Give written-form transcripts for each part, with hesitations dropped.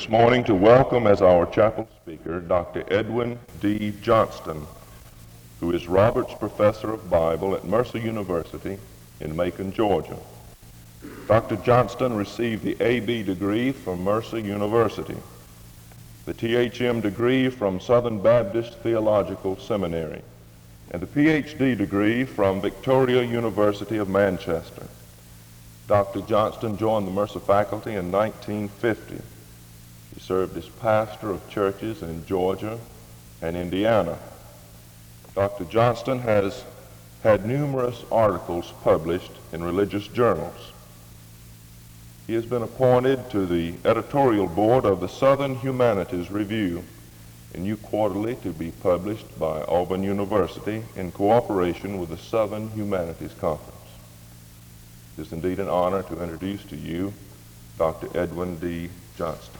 this morning to welcome as our chapel speaker Dr. Edwin D. Johnston, who is Roberts Professor of Bible at Mercer University in Macon, Georgia. Dr. Johnston received the A.B. degree from Mercer University, the Th.M. degree from Southern Baptist Theological Seminary, and the Ph.D. degree from Victoria University of Manchester. Dr. Johnston joined the Mercer faculty in 1950. He served as pastor of churches in Georgia and Indiana. Dr. Johnston has had numerous articles published in religious journals. He has been appointed to the editorial board of the Southern Humanities Review, a new quarterly to be published by Auburn University in cooperation with the Southern Humanities Conference. It is indeed an honor to introduce to you Dr. Edwin D. Johnston.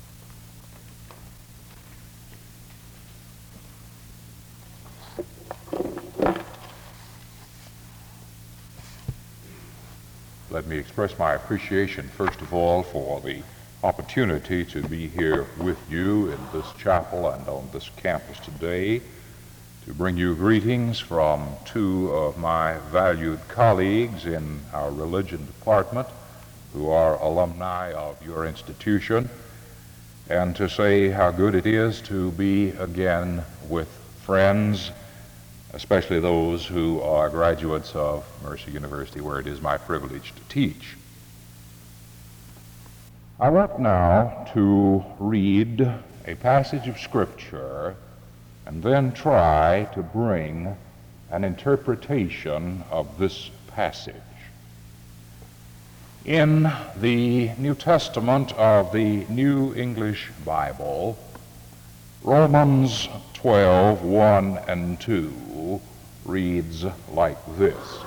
Let me express my appreciation, first of all, for the opportunity to be here with you in this chapel and on this campus today, to bring you greetings from two of my valued colleagues in our religion department who are alumni of your institution, and to say how good it is to be again with friends, especially those who are graduates of Mercer University, where it is my privilege to teach. I want now to read a passage of Scripture and then try to bring an interpretation of this passage. In the New Testament of the New English Bible, Romans 12, 1 and 2 reads like this.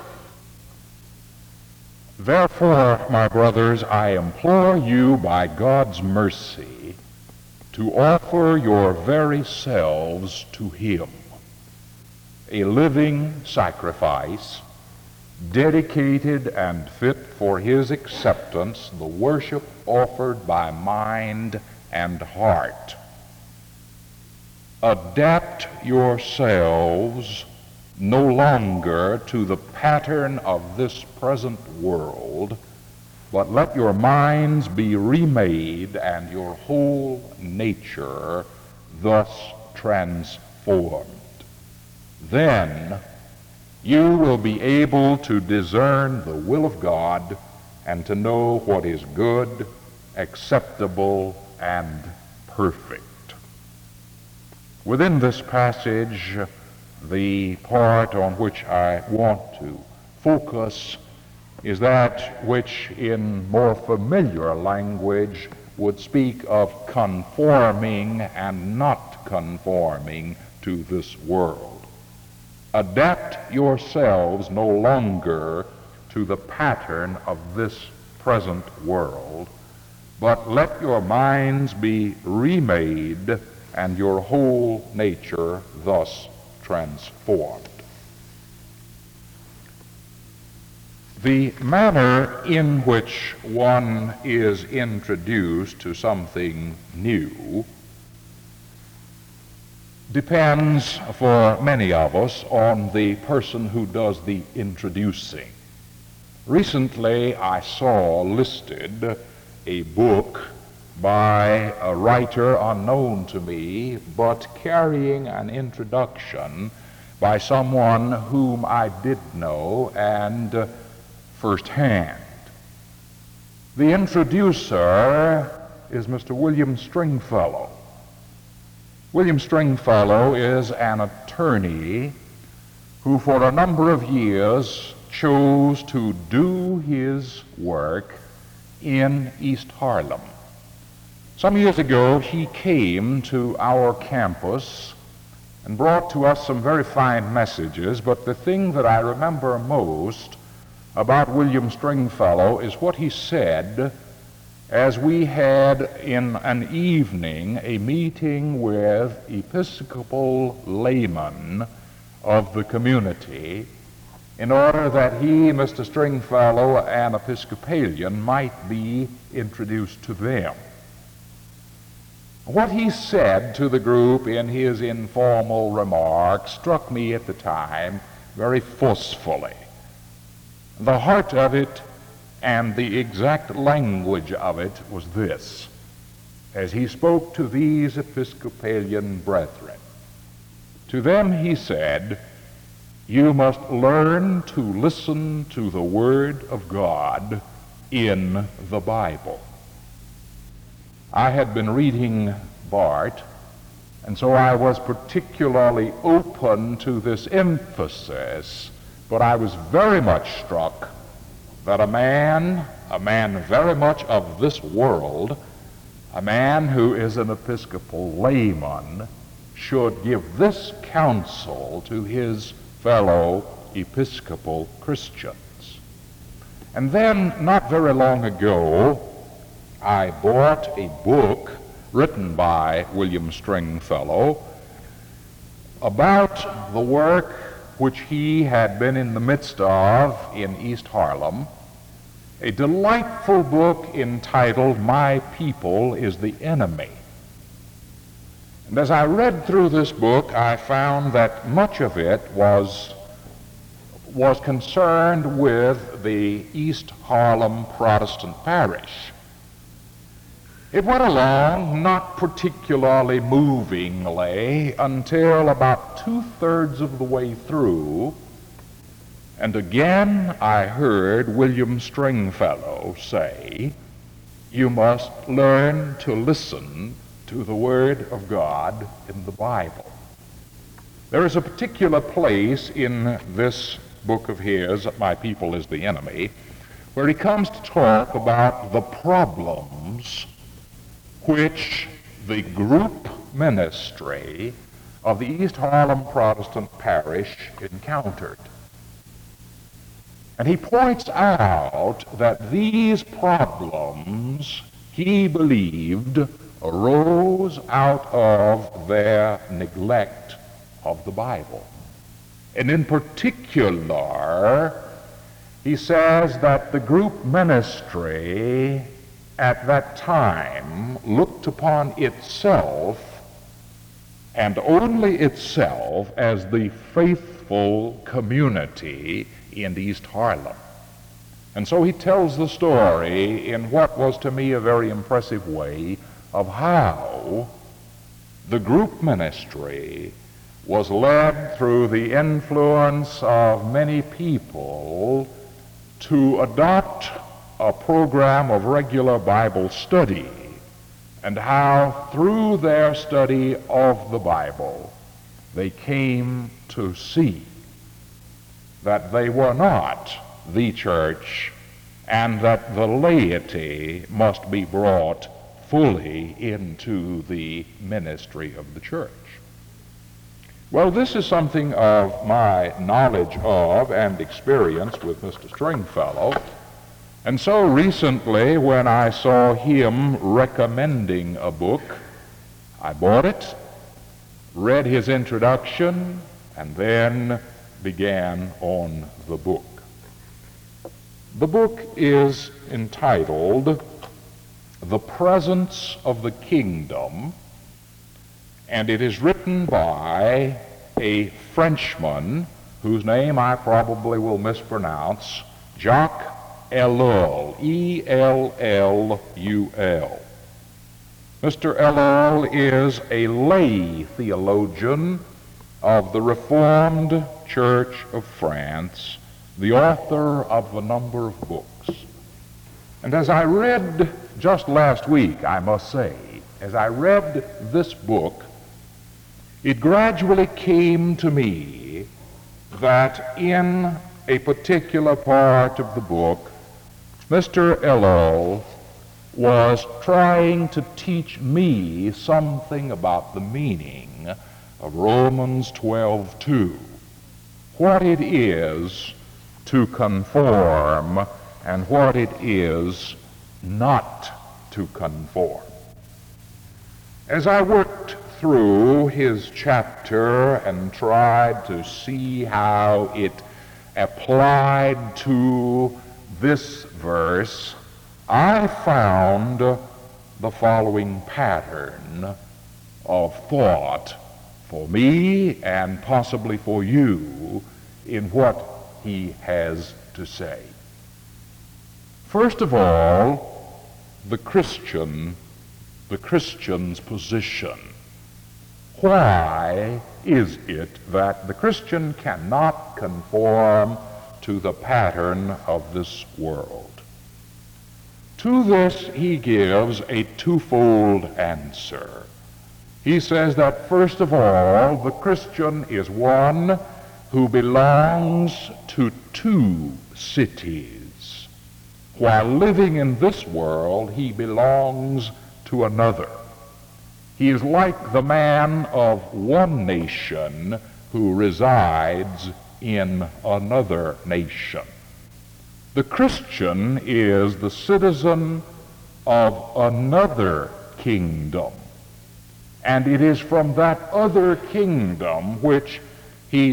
Therefore, my brothers, I implore you by God's mercy to offer your very selves to Him, a living sacrifice, dedicated and fit for His acceptance, the worship offered by mind and heart. Adapt yourselves no longer to the pattern of this present world, but let your minds be remade and your whole nature thus transformed. Then you will be able to discern the will of God and to know what is good, acceptable, and perfect. Within this passage, the part on which I want to focus is that which in more familiar language would speak of conforming and not conforming to this world. Adapt yourselves no longer to the pattern of this present world, but let your minds be remade and your whole nature thus transformed. The manner in which one is introduced to something new depends for many of us on the person who does the introducing. Recently I saw listed a book by a writer unknown to me, but carrying an introduction by someone whom I did know and firsthand. The introducer is Mr. William Stringfellow. William Stringfellow is an attorney who for a number of years chose to do his work in East Harlem. Some years ago, he came to our campus and brought to us some very fine messages, but the thing that I remember most about William Stringfellow is what he said as we had in an evening a meeting with Episcopal laymen of the community in order that he, Mr. Stringfellow, an Episcopalian, might be introduced to them. What he said to the group in his informal remarks struck me at the time very forcefully. The heart of it and the exact language of it was this, as he spoke to these Episcopalian brethren. To them he said, "You must learn to listen to the Word of God in the Bible." I had been reading Barth, and so I was particularly open to this emphasis, but I was very much struck that a man very much of this world, a man who is an Episcopal layman, should give this counsel to his fellow Episcopal Christians. And then, not very long ago, I bought a book written by William Stringfellow about the work which he had been in the midst of in East Harlem, a delightful book entitled "My People is the Enemy." And as I read through this book, I found that much of it was concerned with the East Harlem Protestant parish. It went along not particularly movingly until about 2/3 of the way through, and again I heard William Stringfellow say, "You must learn to listen to the Word of God in the Bible." There is a particular place in this book of his, "My People is the Enemy," where he comes to talk about the problems which the group ministry of the East Harlem Protestant parish encountered. And he points out that these problems, he believed, arose out of their neglect of the Bible. And in particular, he says that the group ministry at that time looked upon itself, and only itself, as the faithful community in East Harlem. And so he tells the story in what was to me a very impressive way of how the group ministry was led through the influence of many people to adopt a program of regular Bible study, and how through their study of the Bible they came to see that they were not the church and that the laity must be brought fully into the ministry of the church. Well, this is something of my knowledge of and experience with Mr. Stringfellow. And so recently, when I saw him recommending a book, I bought it, read his introduction, and then began on the book. The book is entitled "The Presence of the Kingdom," and it is written by a Frenchman whose name I probably will mispronounce, Jacques Ellul, E-L-L-U-L. Mr. Ellul is a lay theologian of the Reformed Church of France, the author of a number of books. And as I read just last week, I must say, as I read this book, it gradually came to me that in a particular part of the book, Mr. Ellul was trying to teach me something about the meaning of Romans 12:2, what it is to conform and what it is not to conform. As I worked through his chapter and tried to see how it applied to this verse, I found the following pattern of thought for me and possibly for you in what he has to say. First of all, the Christian's position. Why is it that the Christian cannot conform to the pattern of this world? To this he gives a twofold answer. He says that first of all, the Christian is one who belongs to two cities. While living in this world, he belongs to another. He is like the man of one nation who resides in another nation. The Christian is the citizen of another kingdom, and it is from that other kingdom whence he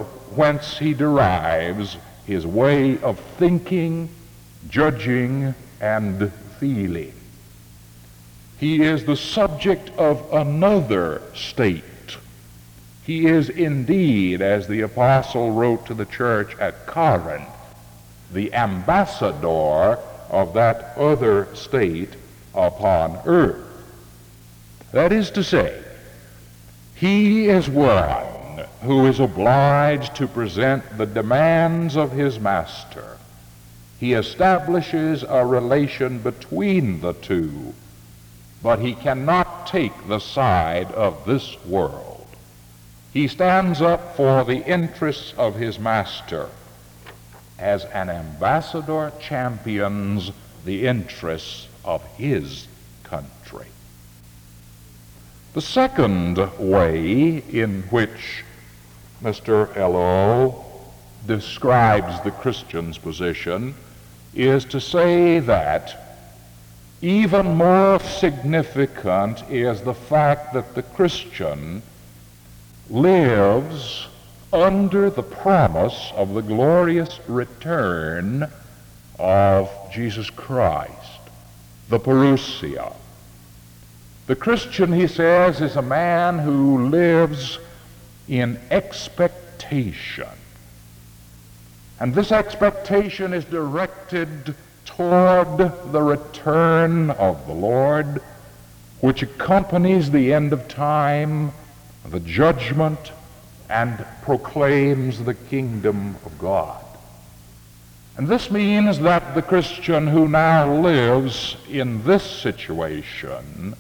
derives his way of thinking, judging, and feeling. He is the subject of another state. He is indeed, as the apostle wrote to the church at Corinth, the ambassador of that other state upon earth. That is to say, he is one who is obliged to present the demands of his master. He establishes a relation between the two, but he cannot take the side of this world. He stands up for the interests of his master. As an ambassador champions the interests of his country. The second way in which Mr. Elul describes the Christian's position is to say that even more significant is the fact that the Christian lives under the promise of the glorious return of Jesus Christ, the parousia. The Christian, he says, is a man who lives in expectation. And this expectation is directed toward the return of the Lord, which accompanies the end of time, the judgment, and proclaims the kingdom of God. And this means that the Christian who now lives in this situation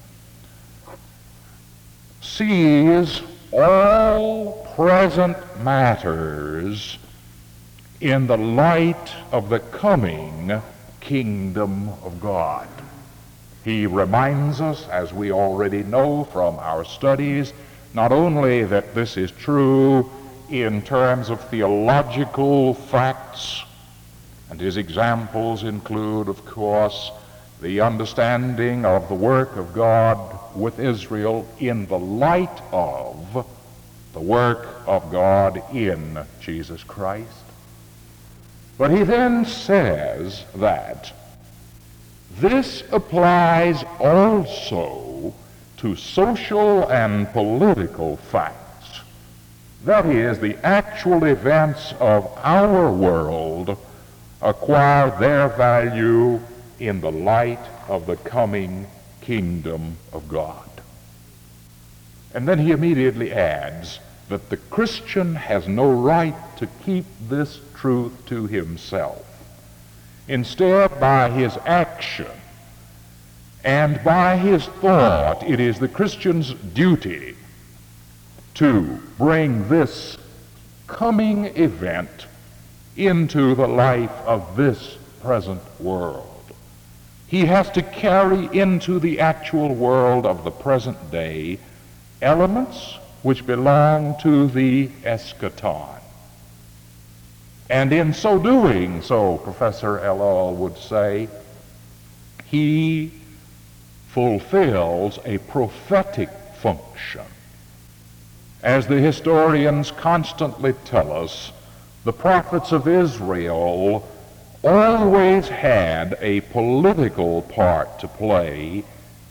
sees all present matters in the light of the coming kingdom of God. He reminds us, as we already know from our studies, not only that this is true in terms of theological facts, and his examples include, of course, the understanding of the work of God with Israel in the light of the work of God in Jesus Christ. But he then says that this applies also to social and political facts. That is, the actual events of our world acquire their value in the light of the coming kingdom of God. And then he immediately adds that the Christian has no right to keep this truth to himself. Instead, by his action and by his thought, it is the Christian's duty to bring this coming event into the life of this present world. He has to carry into the actual world of the present day elements which belong to the eschaton. And in so doing, so Professor Elul would say, he fulfills a prophetic function. As the historians constantly tell us, the prophets of Israel always had a political part to play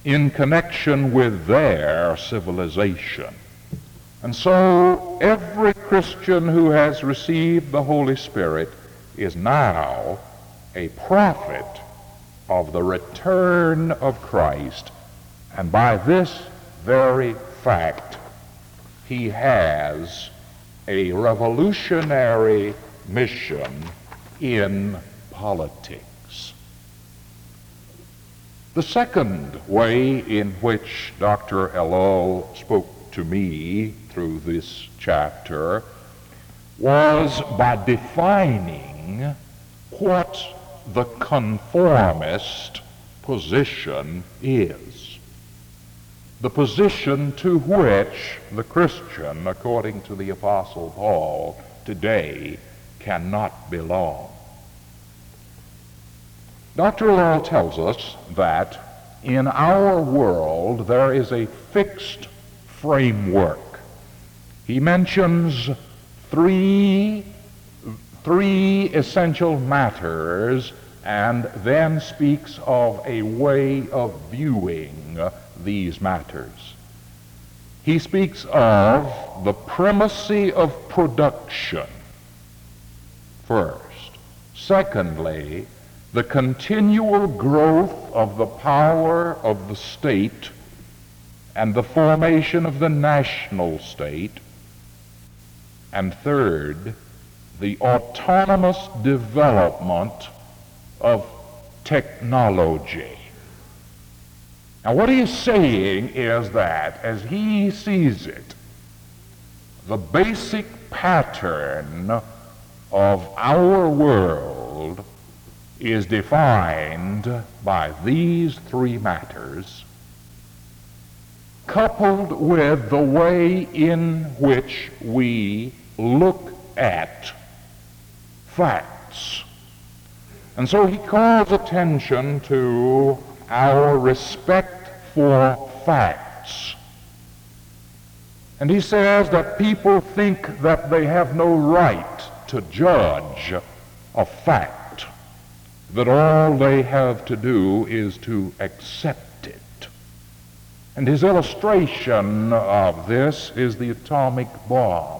in connection with their civilization. And so every Christian who has received the Holy Spirit is now a prophet of the return of Christ, and by this very fact he has a revolutionary mission in politics. The second way in which Dr. Ellul spoke to me through this chapter was by defining what the conformist position is. The position to which the Christian, according to the Apostle Paul, today cannot belong. Dr. Ellul tells us that in our world there is a fixed framework. He mentions three essential matters and then speaks of a way of viewing these matters. He speaks of the primacy of production, first. Secondly, the continual growth of the power of the state and the formation of the national state. And third, the autonomous development of technology. Now, what he is saying is that, as he sees it, the basic pattern of our world is defined by these three matters, coupled with the way in which we look at facts. And so he calls attention to our respect for facts. And he says that people think that they have no right to judge a fact, that all they have to do is to accept it. And his illustration of this is the atomic bomb.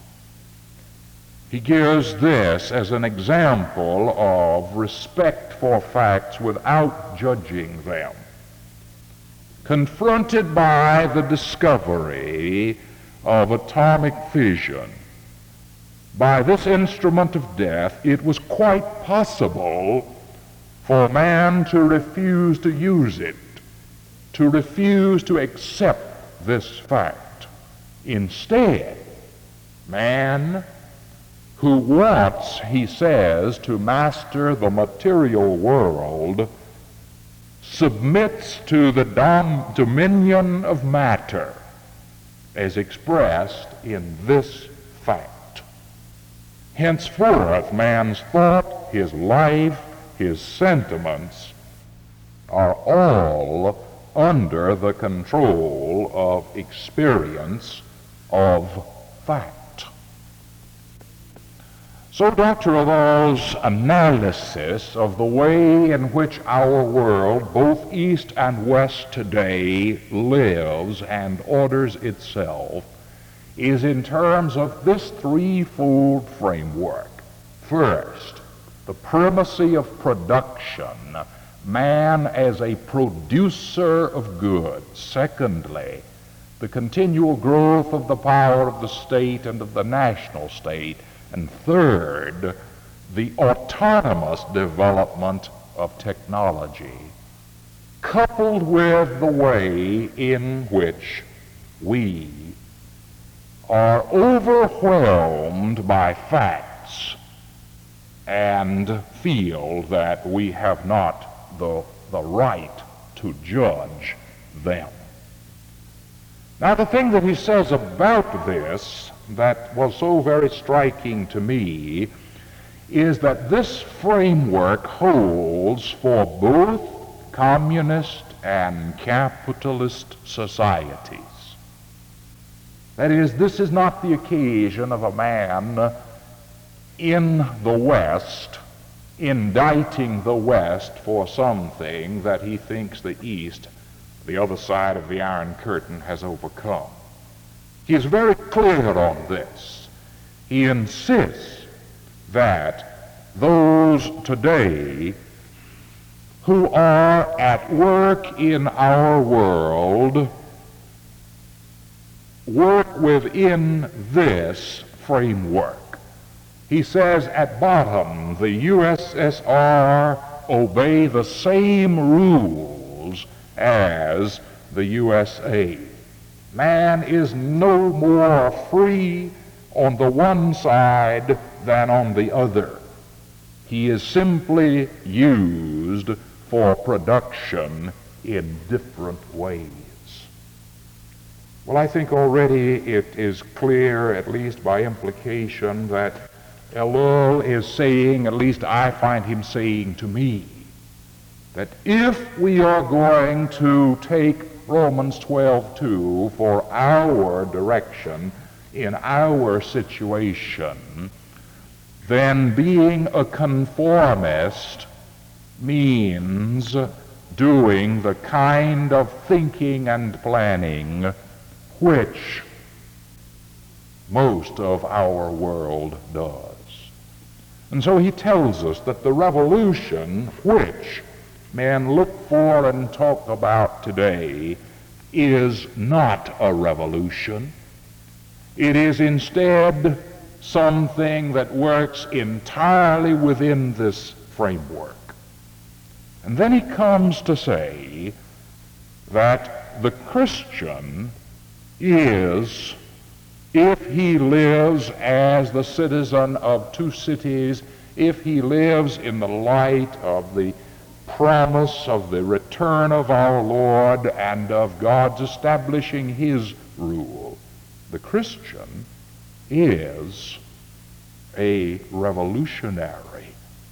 He gives this as an example of respect for facts without judging them. Confronted by the discovery of atomic fission, by this instrument of death, it was quite possible for man to refuse to use it, to refuse to accept this fact. Instead, man, who wants, he says, to master the material world, submits to the dominion of matter as expressed in this fact. Henceforth, man's thought, his life, his sentiments are all under the control of experience, of fact. So Dr. Ellul's analysis of the way in which our world, both East and West today, lives and orders itself is in terms of this threefold framework. First, the primacy of production, man as a producer of goods. Secondly, the continual growth of the power of the state and of the national state. And third, the autonomous development of technology, coupled with the way in which we are overwhelmed by facts and feel that we have not the right to judge them. Now, the thing that he says about this that was so very striking to me is that this framework holds for both communist and capitalist societies. That is, this is not the occasion of a man in the West indicting the West for something that he thinks the East the other side of the Iron Curtain has overcome. He is very clear on this. He insists that those today who are at work in our world work within this framework. He says at bottom, the USSR obey the same rules as the USA. Man is no more free on the one side than on the other. He is simply used for production in different ways. Well, I think already it is clear, at least by implication, that Ellul is saying, at least I find him saying to me, that if we are going to take Romans 12:2 for our direction in our situation, then being a conformist means doing the kind of thinking and planning which most of our world does. And so he tells us that the revolution which men look for and talk about today is not a revolution. It is instead something that works entirely within this framework. And then he comes to say that the Christian is, if he lives as the citizen of two cities, if he lives in the light of the promise of the return of our Lord and of God's establishing his rule, the Christian is a revolutionary.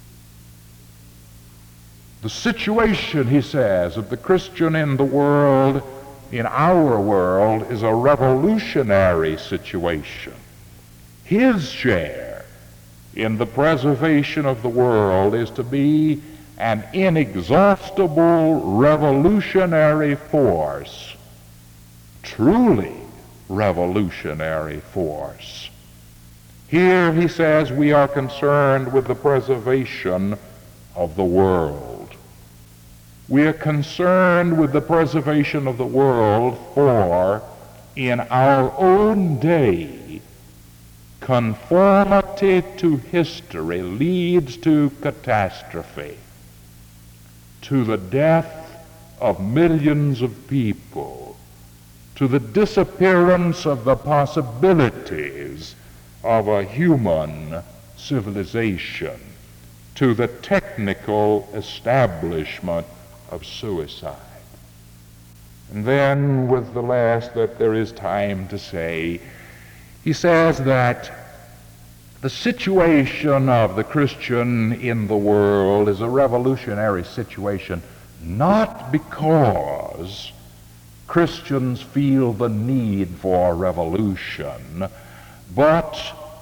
The situation, he says, of the Christian in the world, in our world, is a revolutionary situation. His share in the preservation of the world is to be an inexhaustible revolutionary force, truly revolutionary force. Here, he says, we are concerned with the preservation of the world. We are concerned with the preservation of the world, for in our own day, conformity to history leads to catastrophe, to the death of millions of people, to the disappearance of the possibilities of a human civilization, to the technical establishment of suicide. And then, with the last that there is time to say, he says that the situation of the Christian in the world is a revolutionary situation, not because Christians feel the need for revolution, but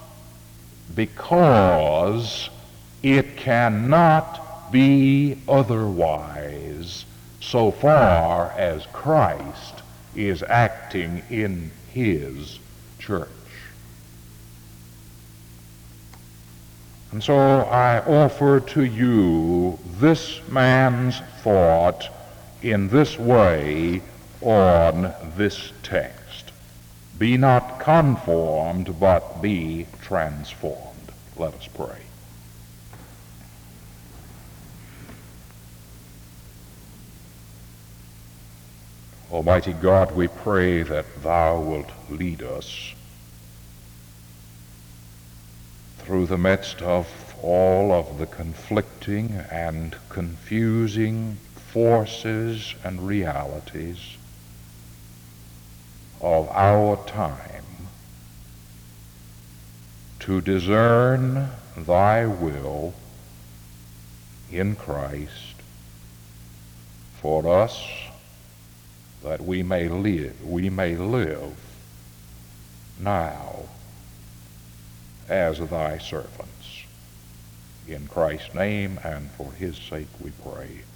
because it cannot be otherwise so far as Christ is acting in his church. And so I offer to you this man's thought in this way on this text. Be not conformed, but be transformed. Let us pray. Almighty God, we pray that thou wilt lead us through the midst of all of the conflicting and confusing forces and realities of our time to discern thy will in Christ for us, that we may live now as thy servants. In Christ's name and for his sake we pray.